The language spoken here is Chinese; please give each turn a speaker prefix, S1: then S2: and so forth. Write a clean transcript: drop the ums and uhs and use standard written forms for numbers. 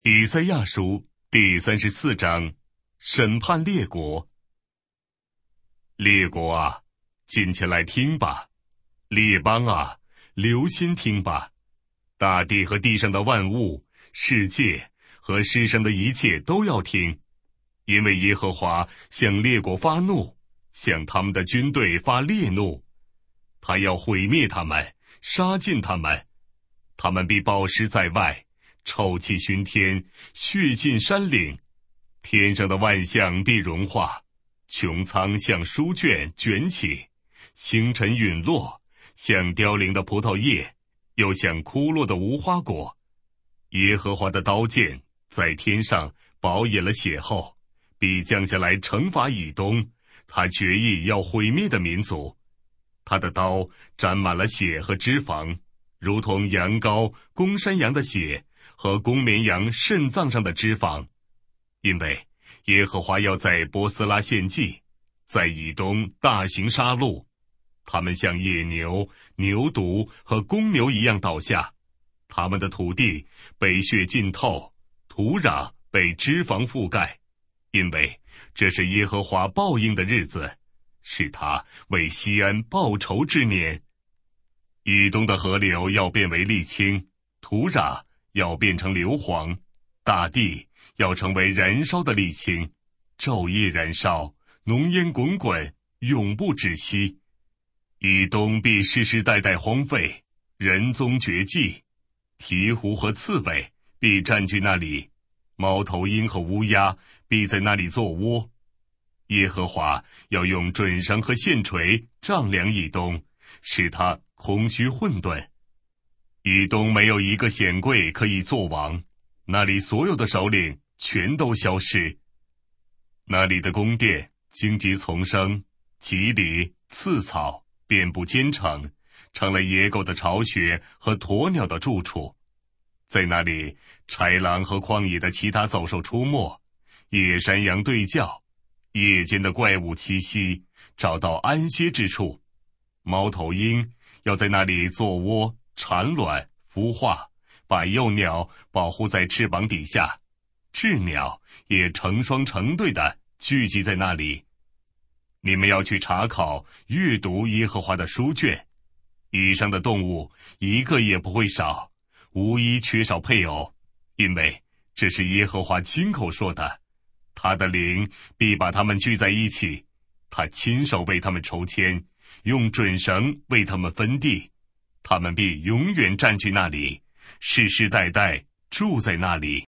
S1: 以赛亚书第34章，审判列国。列国啊，近前来听吧；列邦啊，留心听吧。大地和地上的万物，世界和世上的一切都要听，因为耶和华向列国发怒，向他们的军队发烈怒。他要毁灭他们，杀尽他们。他们必暴尸在外，臭气熏天，血浸山岭。天上的万象必融化，穹苍像书卷卷起，星辰陨落，像凋零的葡萄叶，又像枯落的无花果。耶和华的刀剑在天上饱饮了血后，必降下来惩罚以东，他决意要毁灭的民族。他的刀沾满了血和脂肪，如同羊羔、公山羊的血和公绵羊肾脏上的脂肪。因为耶和华要在波斯拉献祭，在以东大行杀戮，他们像野牛、牛犊和公牛一样倒下，他们的土地被血浸透，土壤被脂肪覆盖，因为这是耶和华报应的日子，是他为西安报仇之年。以东的河流要变为沥青，土壤要变成硫磺，大地要成为燃烧的沥青，昼夜燃烧，浓烟滚滚，永不止息。以东必世世代代荒废，人踪绝迹，鹈鹕和刺猬必占据那里，猫头鹰和乌鸦必在那里做窝。耶和华要用准绳和线锤丈量以东，使他空虚混沌。以东没有一个显贵可以做王，那里所有的首领全都消失。那里的宫殿荆棘丛生，蒺藜、刺草遍布坚城，成了野狗的巢穴和鸵鸟的住处。在那里，豺狼和旷野的其他走兽出没，野山羊对叫，夜间的怪物栖息，找到安歇之处。猫头鹰要在那里做窝、产卵、孵化，把幼鸟保护在翅膀底下，鸷鸟也成双成对地聚集在那里。你们要去查考、阅读耶和华的书卷，以上的动物一个也不会少，无一缺少配偶，因为这是耶和华亲口说的。他的灵必把他们聚在一起，他亲手为他们筹签，用准绳为他们分地，他们必永远占据那里，世世代代住在那里。